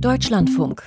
Deutschlandfunk.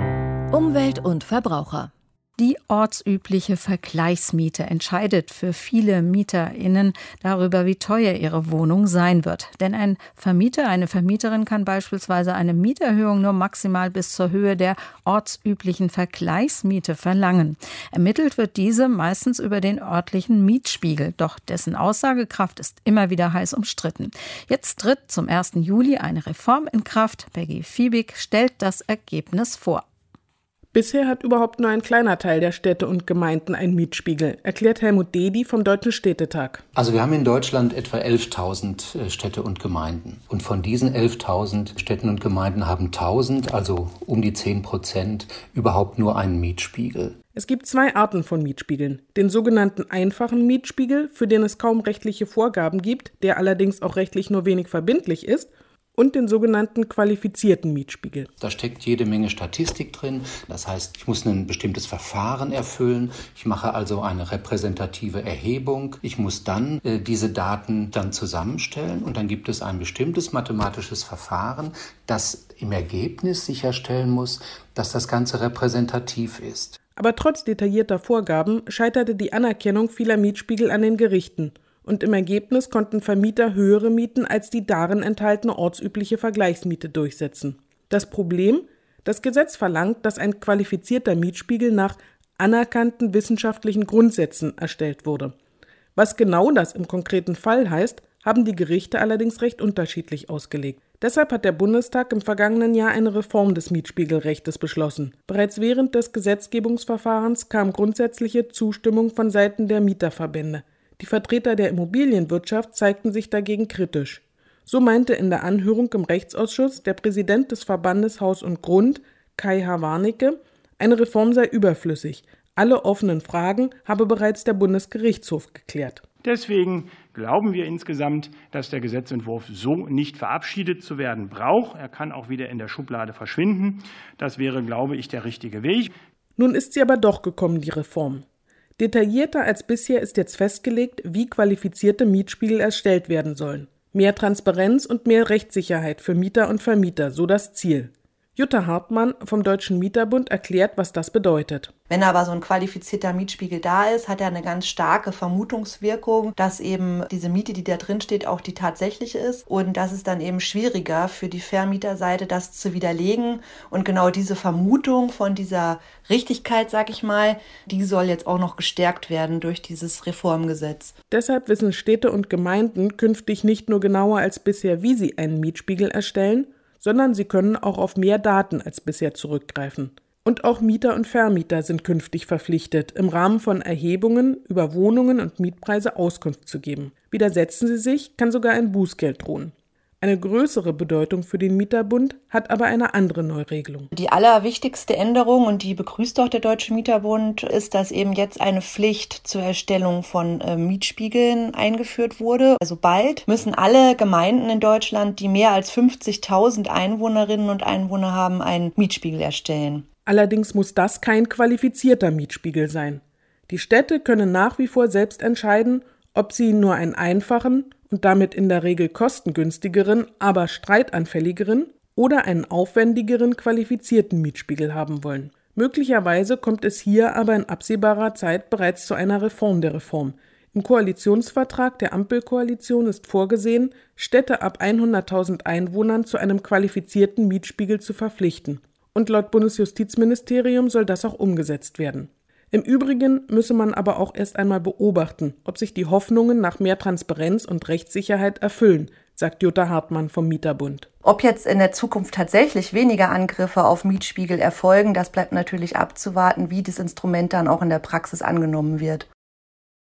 Umwelt und Verbraucher. Die ortsübliche Vergleichsmiete entscheidet für viele MieterInnen darüber, wie teuer ihre Wohnung sein wird. Denn ein Vermieter, eine Vermieterin kann beispielsweise eine Mieterhöhung nur maximal bis zur Höhe der ortsüblichen Vergleichsmiete verlangen. Ermittelt wird diese meistens über den örtlichen Mietspiegel. Doch dessen Aussagekraft ist immer wieder heiß umstritten. Jetzt tritt zum 1. Juli eine Reform in Kraft. Peggy Fiebig stellt das Ergebnis vor. Bisher hat überhaupt nur ein kleiner Teil der Städte und Gemeinden einen Mietspiegel, erklärt Helmut Dedi vom Deutschen Städtetag. Also wir haben in Deutschland etwa 11.000 Städte und Gemeinden. Und von diesen 11.000 Städten und Gemeinden haben 1.000, also um die 10%, überhaupt nur einen Mietspiegel. Es gibt zwei Arten von Mietspiegeln. Den sogenannten einfachen Mietspiegel, für den es kaum rechtliche Vorgaben gibt, der allerdings auch rechtlich nur wenig verbindlich ist, und den sogenannten qualifizierten Mietspiegel. Da steckt jede Menge Statistik drin. Das heißt, ich muss ein bestimmtes Verfahren erfüllen. Ich mache also eine repräsentative Erhebung. Ich muss dann diese Daten dann zusammenstellen und dann gibt es ein bestimmtes mathematisches Verfahren, das im Ergebnis sicherstellen muss, dass das Ganze repräsentativ ist. Aber trotz detaillierter Vorgaben scheiterte die Anerkennung vieler Mietspiegel an den Gerichten. Und im Ergebnis konnten Vermieter höhere Mieten als die darin enthaltene ortsübliche Vergleichsmiete durchsetzen. Das Problem? Das Gesetz verlangt, dass ein qualifizierter Mietspiegel nach anerkannten wissenschaftlichen Grundsätzen erstellt wurde. Was genau das im konkreten Fall heißt, haben die Gerichte allerdings recht unterschiedlich ausgelegt. Deshalb hat der Bundestag im vergangenen Jahr eine Reform des Mietspiegelrechtes beschlossen. Bereits während des Gesetzgebungsverfahrens kam grundsätzliche Zustimmung von Seiten der Mieterverbände. Die Vertreter der Immobilienwirtschaft zeigten sich dagegen kritisch. So meinte in der Anhörung im Rechtsausschuss der Präsident des Verbandes Haus und Grund, Kai H. Warnecke, eine Reform sei überflüssig. Alle offenen Fragen habe bereits der Bundesgerichtshof geklärt. Deswegen glauben wir insgesamt, dass der Gesetzentwurf so nicht verabschiedet zu werden braucht. Er kann auch wieder in der Schublade verschwinden. Das wäre, glaube ich, der richtige Weg. Nun ist sie aber doch gekommen, die Reform. Detaillierter als bisher ist jetzt festgelegt, wie qualifizierte Mietspiegel erstellt werden sollen. Mehr Transparenz und mehr Rechtssicherheit für Mieter und Vermieter, so das Ziel. Jutta Hartmann vom Deutschen Mieterbund erklärt, was das bedeutet. Wenn aber so ein qualifizierter Mietspiegel da ist, hat er eine ganz starke Vermutungswirkung, dass eben diese Miete, die da drin steht, auch die tatsächliche ist. Und das ist dann eben schwieriger für die Vermieterseite, das zu widerlegen. Und genau diese Vermutung von dieser Richtigkeit, sag ich mal, die soll jetzt auch noch gestärkt werden durch dieses Reformgesetz. Deshalb wissen Städte und Gemeinden künftig nicht nur genauer als bisher, wie sie einen Mietspiegel erstellen, sondern sie können auch auf mehr Daten als bisher zurückgreifen. Und auch Mieter und Vermieter sind künftig verpflichtet, im Rahmen von Erhebungen über Wohnungen und Mietpreise Auskunft zu geben. Widersetzen sie sich, kann sogar ein Bußgeld drohen. Eine größere Bedeutung für den Mieterbund hat aber eine andere Neuregelung. Die allerwichtigste Änderung, und die begrüßt auch der Deutsche Mieterbund, ist, dass eben jetzt eine Pflicht zur Erstellung von Mietspiegeln eingeführt wurde. Also bald müssen alle Gemeinden in Deutschland, die mehr als 50.000 Einwohnerinnen und Einwohner haben, einen Mietspiegel erstellen. Allerdings muss das kein qualifizierter Mietspiegel sein. Die Städte können nach wie vor selbst entscheiden, ob sie nur einen einfachen und damit in der Regel kostengünstigeren, aber streitanfälligeren oder einen aufwendigeren qualifizierten Mietspiegel haben wollen. Möglicherweise kommt es hier aber in absehbarer Zeit bereits zu einer Reform der Reform. Im Koalitionsvertrag der Ampelkoalition ist vorgesehen, Städte ab 100.000 Einwohnern zu einem qualifizierten Mietspiegel zu verpflichten. Und laut Bundesjustizministerium soll das auch umgesetzt werden. Im Übrigen müsse man aber auch erst einmal beobachten, ob sich die Hoffnungen nach mehr Transparenz und Rechtssicherheit erfüllen, sagt Jutta Hartmann vom Mieterbund. Ob jetzt in der Zukunft tatsächlich weniger Angriffe auf Mietspiegel erfolgen, das bleibt natürlich abzuwarten, wie das Instrument dann auch in der Praxis angenommen wird.